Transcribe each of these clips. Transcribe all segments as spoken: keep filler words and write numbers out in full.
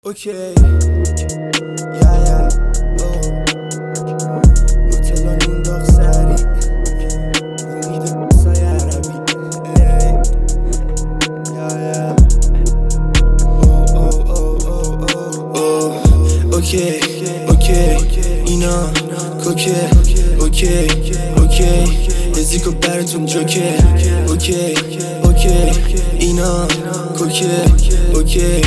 اوکی یا یا نوتلا نون داغ سری امید سای عربی یا یا اوکی اوکی اینا کوکه اوکی اوکی ازیکو براتون جوکه اوکی اوکی اینا کوکه اوکی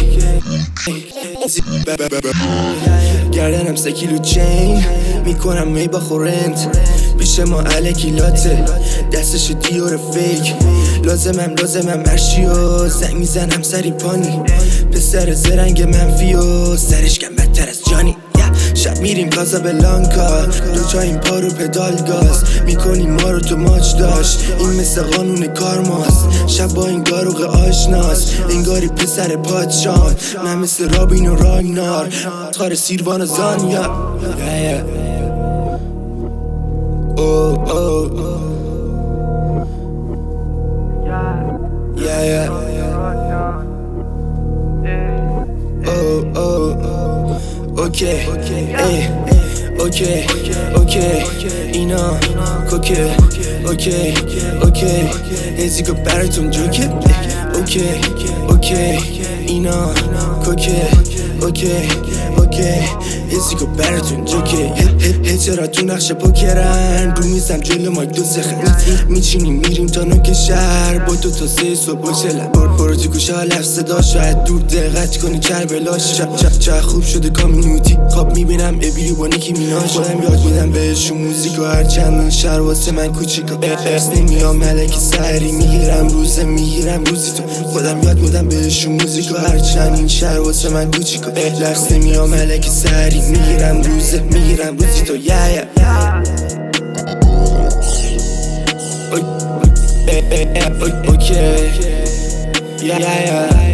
گردنم سه کیلو چین میکنم می با خورنت پیش ما الکی لاته دستش دیور فیک لازمم لازمم هرشی و زنگ میزنم سری پانی پسر زرنگ منفی و سرش کم بدتر از جانی شب میریم کازابلانکا دو تا این پا رو پدال گاز میکنیم ما رو تو ماچ داشت این مثل قانون کارماست شب با این گاروغ آشناس انگاری پسر پادشان من مثل رابین و راگنار تار سیروان و زانیا اوه اوه یا یا اوه اوه اوکی ای اوکی اوکی اینا کوکه اوکی اوکی ازیکو براتون جوکه اوکی اوکی اینا کوکه اوکی اوکی ازیکو براتون جوکه هجرا تو نقش پوکرن رو میزم جلو مایک دو سخن میچینیم میریم تا نوک شهر با دو تا سه صبح بچلم برو تو گوشه ها لفظ صدا شاید دور دقت کنی کربلاش چه خوب شده کامیونیتی خواب میبینم ابیلی با نیکی میناش خودم یاد میدم بهشون موزیک و هر چند این شهر واسه من کوچیکا ارس نمیام ملکی سری میگیرم روزه میگیرم روزی تو خودم یاد میدم بهشون موزیک و هر چند این شهر واسه من کوچیکا ارس نمیام ملکی سری میگیرم روزه میگیرم روزی تو یا یا اوکی یا یا